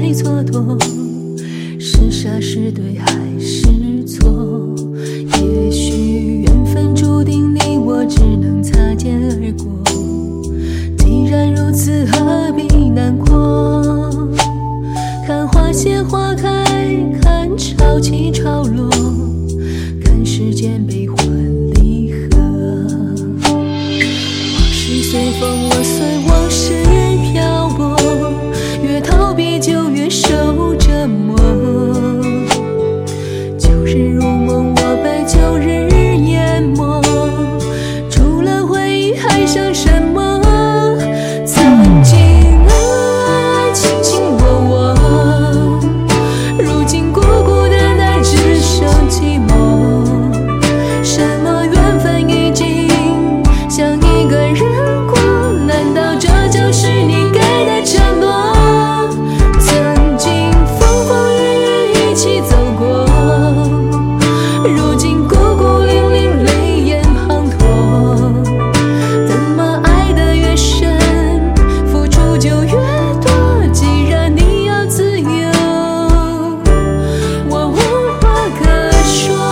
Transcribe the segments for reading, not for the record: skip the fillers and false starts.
爱蹉跎，是傻是对还是错？也许缘分注定你我只能擦肩而过，既然如此何必难过？看花谢花开，看潮起潮落，看时间悲欢离合。往事随风，我随往事漂泊，越逃避就越受折磨。旧日如梦，我被旧日淹没，除了回忆还剩什么？曾经爱卿卿我我，如今孤孤单单只剩寂寞。什么缘分已经像一个人过，难道这就是你给的承诺？曾经风风雨雨一起走过，如今孤孤零零泪眼滂沱。怎么爱得越深，付出就越多？既然你要自由，我无话可说。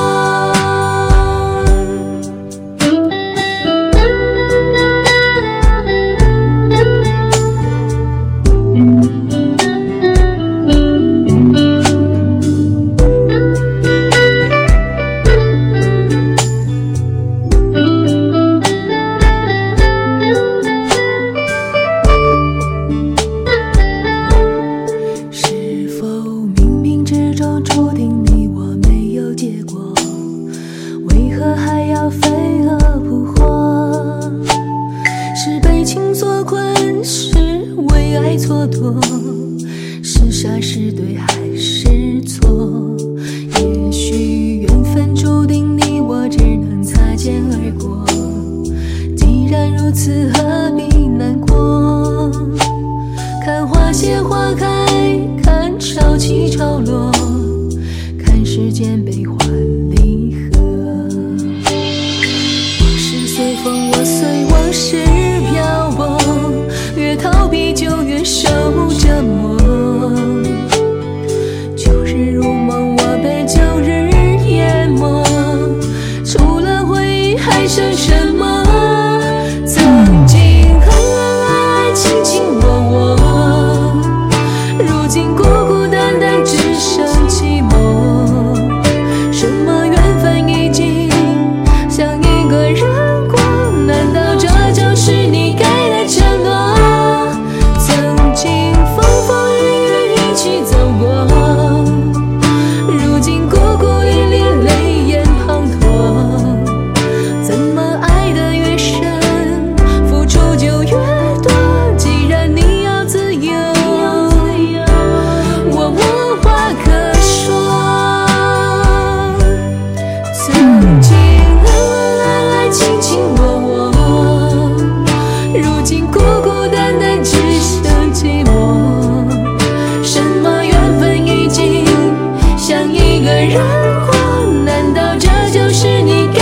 是否冥冥之中注定你我没有结果？为何还要飞蛾扑火？是被情所困，是为爱蹉跎，是傻是对还是错？也许缘分注定你我只能擦肩而过，既然如此何必难过？看花谢花开，看潮起潮落，看时间悲欢离合。往事随风，我随往事漂泊，越逃避就越受折磨。旧日如梦，我被旧日淹没，除了回忆还剩什么？曾经爱卿卿我我，如今孤孤单单只剩寂寞。什么缘分已经像一个人过，难道这就是你给的承诺？曾经风风雨雨一起走过，如今孤孤零零泪眼滂沱。怎么爱得越深，付出就越多？既然你要自由，我无话可说。曾经爱卿卿我我，如今孤孤单单只剩寂寞。什么缘分已经像一个人过，难道这就是你给